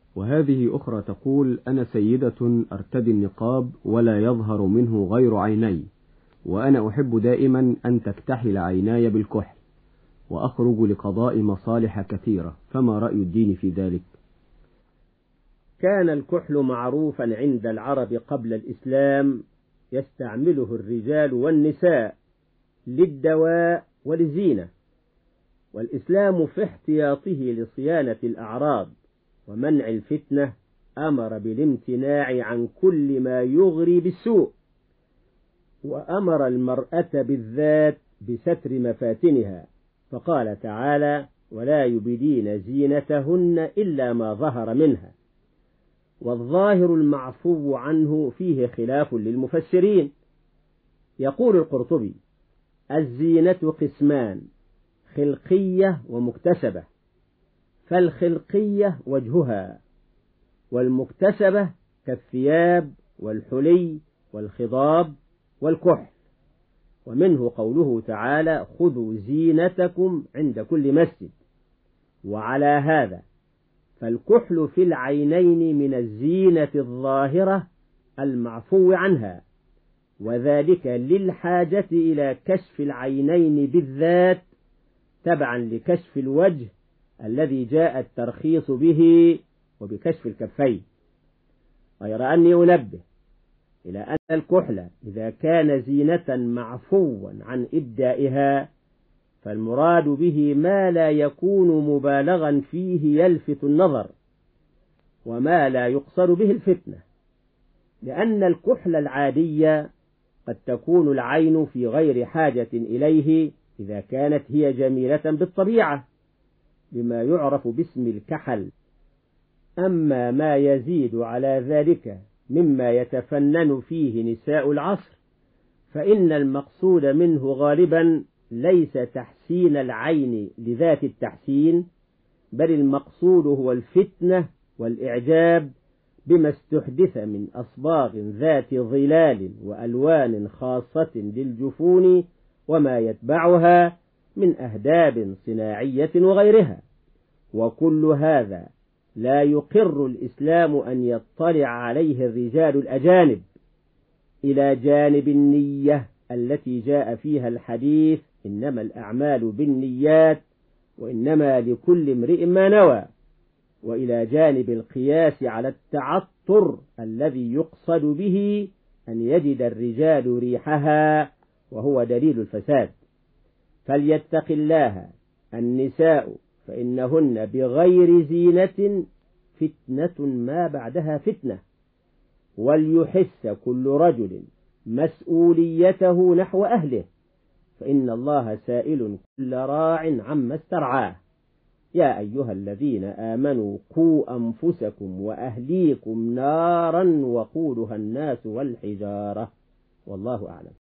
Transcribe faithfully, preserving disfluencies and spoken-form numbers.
وهذه أخرى تقول: أنا سيدة أرتدي النقاب ولا يظهر منه غير عيني، وأنا أحب دائما أن تكتحل عيناي بالكحل، وأخرج لقضاء مصالح كثيرة، فما رأي الدين في ذلك؟ كان الكحل معروفا عند العرب قبل الإسلام، يستعمله الرجال والنساء للدواء وللزينة، والإسلام في احتياطه لصيانة الأعراض ومنع الفتنة أمر بالامتناع عن كل ما يغري بالسوء، وأمر المرأة بالذات بستر مفاتنها، فقال تعالى: ولا يبدين زينتهن إلا ما ظهر منها. والظاهر المعفو عنه فيه خلاف للمفسرين. يقول القرطبي: الزينة قسمان، خلقية ومكتسبة، فالخلقية وجهها، والمكتسبة كالثياب والحلي والخضاب والكحل. ومنه قوله تعالى: خذوا زينتكم عند كل مسجد. وعلى هذا فالكحل في العينين من الزينة الظاهرة المعفو عنها، وذلك للحاجة إلى كشف العينين بالذات تبعا لكشف الوجه الذي جاء الترخيص به، وبكشف الكفين. غير أني أنبه إلى أن الكحل إذا كان زينة معفوا عن إبدائها فالمراد به ما لا يكون مبالغا فيه يلفت النظر، وما لا يقصد به الفتنة، لأن الكحل العادي قد تكون العين في غير حاجة إليه إذا كانت هي جميلة بالطبيعة بما يعرف باسم الكحل. أما ما يزيد على ذلك مما يتفنن فيه نساء العصر فإن المقصود منه غالبا ليس تحسين العين لذات التحسين، بل المقصود هو الفتنة والإعجاب بما استحدث من أصباغ ذات ظلال وألوان خاصة للجفون وما يتبعها من أهداب صناعية وغيرها. وكل هذا لا يقر الإسلام أن يطلع عليه الرجال الأجانب، إلى جانب النية التي جاء فيها الحديث: إنما الأعمال بالنيات وإنما لكل امرئ ما نوى، وإلى جانب القياس على التعطر الذي يقصد به أن يجد الرجال ريحها، وهو دليل الفساد. فليتق الله النساء فإنهن بغير زينة فتنة ما بعدها فتنة، وليحس كل رجل مسؤوليته نحو أهله، فإن الله سائل كل راع عما استرعاه. يا أيها الذين آمنوا قوا أنفسكم وأهليكم نارا وقودها الناس والحجارة، والله أعلم.